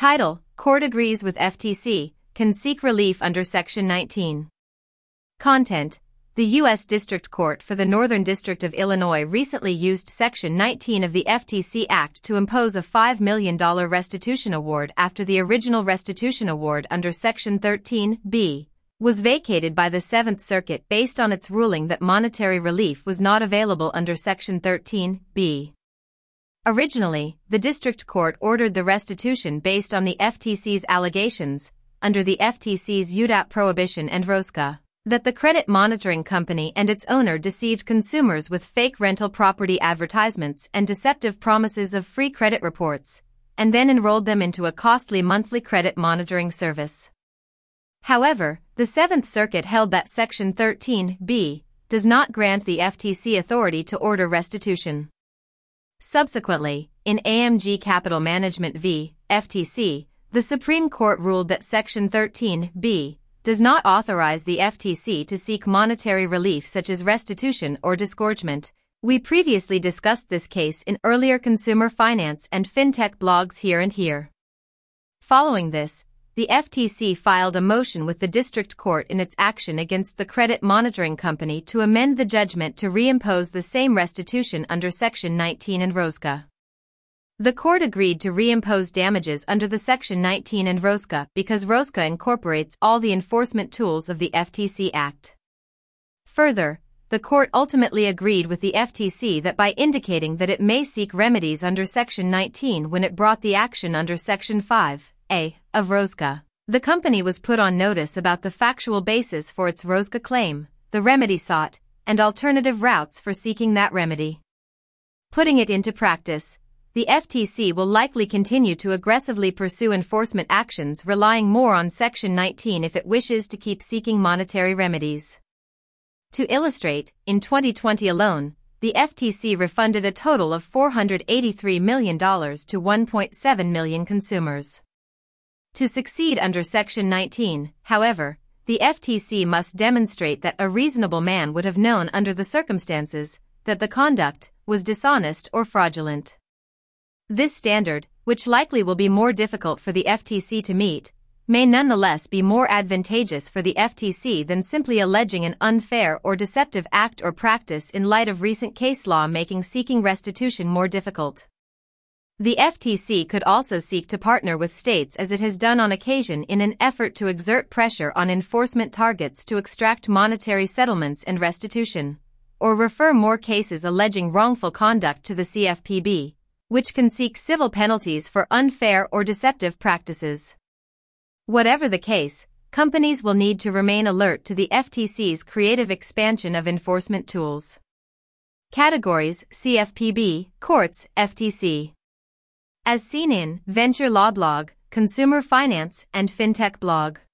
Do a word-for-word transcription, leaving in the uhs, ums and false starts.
Title: Court agrees with F T C, can seek relief under Section nineteen. Content: The U S District Court for the Northern District of Illinois recently used Section nineteen of the F T C Act to impose a five million dollars restitution award after the original restitution award under Section thirteen B was vacated by the Seventh Circuit based on its ruling that monetary relief was not available under Section thirteen B. Originally, the District Court ordered the restitution based on the F T C's allegations, under the F T C's U D A P prohibition and ROSCA, that the credit monitoring company and its owner deceived consumers with fake rental property advertisements and deceptive promises of free credit reports, and then enrolled them into a costly monthly credit monitoring service. However, the Seventh Circuit held that Section thirteen B does not grant the F T C authority to order restitution. Subsequently, in A M G Capital Management v. F T C, the Supreme Court ruled that Section thirteen B does not authorize the F T C to seek monetary relief such as restitution or disgorgement. We previously discussed this case in earlier consumer finance and fintech blogs Here and Here. Following this, the F T C filed a motion with the District Court in its action against the credit monitoring company to amend the judgment to reimpose the same restitution under Section nineteen and ROSCA. The court agreed to reimpose damages under the Section nineteen and ROSCA because ROSCA incorporates all the enforcement tools of the F T C Act. Further, the court ultimately agreed with the F T C that by indicating that it may seek remedies under Section nineteen when it brought the action under Section five A of ROSCA, the company was put on notice about the factual basis for its ROSCA claim, the remedy sought, and alternative routes for seeking that remedy. Putting it into practice, the F T C will likely continue to aggressively pursue enforcement actions relying more on Section nineteen if it wishes to keep seeking monetary remedies. To illustrate, in twenty twenty alone, the F T C refunded a total of four hundred eighty-three million dollars to one point seven million consumers. To succeed under Section nineteen, however, the F T C must demonstrate that a reasonable man would have known under the circumstances that the conduct was dishonest or fraudulent. This standard, which likely will be more difficult for the F T C to meet, may nonetheless be more advantageous for the F T C than simply alleging an unfair or deceptive act or practice in light of recent case law making seeking restitution more difficult. The F T C could also seek to partner with states as it has done on occasion in an effort to exert pressure on enforcement targets to extract monetary settlements and restitution, or refer more cases alleging wrongful conduct to the C F P B, which can seek civil penalties for unfair or deceptive practices. Whatever the case, companies will need to remain alert to the F T C's creative expansion of enforcement tools. Categories: C F P B, Courts, F T C. As seen in Venture Law Blog, Consumer Finance and Fintech Blog.